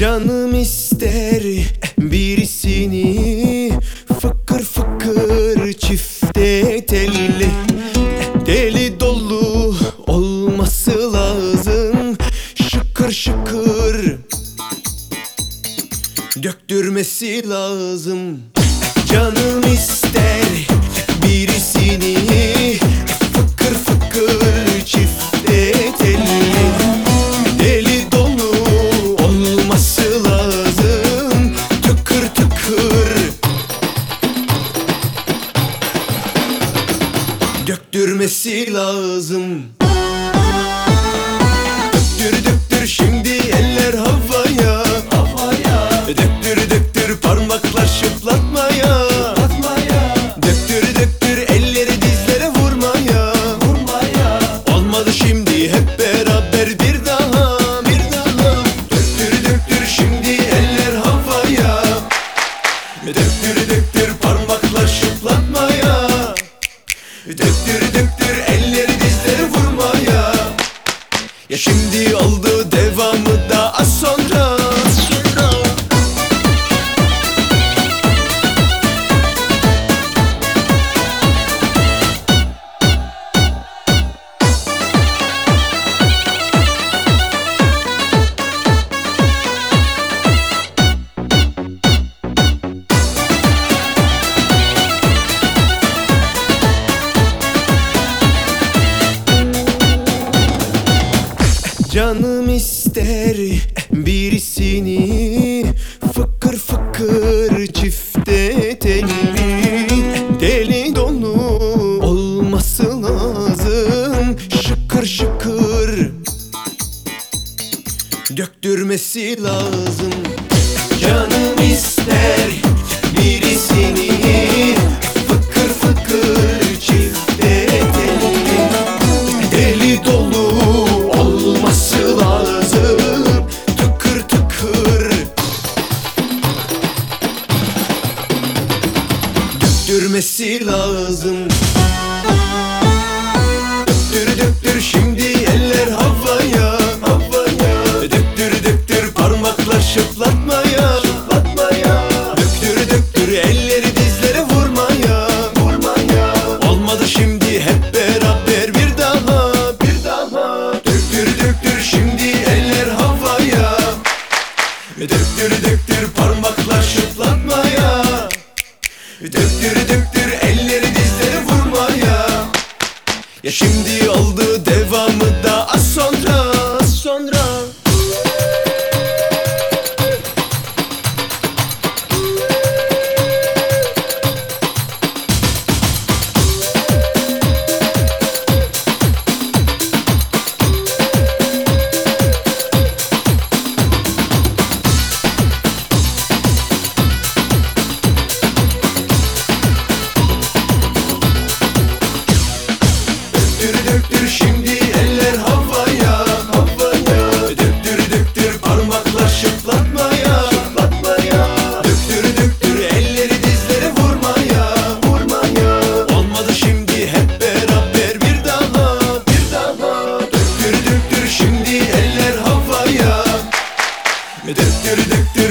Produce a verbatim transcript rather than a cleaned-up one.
Canım ister birisini fıkır fıkır çifte telli, deli dolu olması lazım, şıkır şıkır döktürmesi lazım. Canım ister birisini fıkır fıkır çifte telli, deli dolu olması lazım, tıkır tıkır döktürmesi lazım. Döktür döktür şimdi eller havaya, havaya. Döktür döktür parmaklar şıplatmaya, şıplatmaya. Döktür döktür elleri dizlere vurmaya, vurmaya. Olmadı şimdi hep beraber bir daha, bir daha. Döktür döktür şimdi eller havaya, döktür döktür parmaklar şıplatmaya, döktür döktür elleri dizlere vurmaya. Ya şimdi oldu, devamı da az sonra. Canım ister birisini fıkır fıkır çifte telli, deli dolu olması lazım, şıkır şıkır döktürmesi lazım. Canım ister birisini fıkır fıkır çifte telli, deli dolu olması lazım, tıkır tıkır döktürmesi lazım. Döktür döktür şimdi eller havaya, havaya. Döktür döktür parmaklar şıplatmaya, şıplatmaya. Döktür döktür elleri dizlere vurmaya, vurmaya. Olmadı şimdi hep beraber bir daha, bir daha. Döktür döktür şimdi eller havaya, döktür döktür parmaklar şıplatmaya, döktür döktür elleri dizlere vurmaya. Ya şimdi oldu, devamı da az sonra, az sonra. Döktür döktür şimdi eller havaya, havaya. Döktür döktür parmaklar şıplatmaya, şıplatmaya. Döktür döktür elleri dizlere vurmaya, vurmaya. Olmadı şimdi hep beraber bir daha, bir daha. Döktür döktür şimdi eller havaya, döktür döktür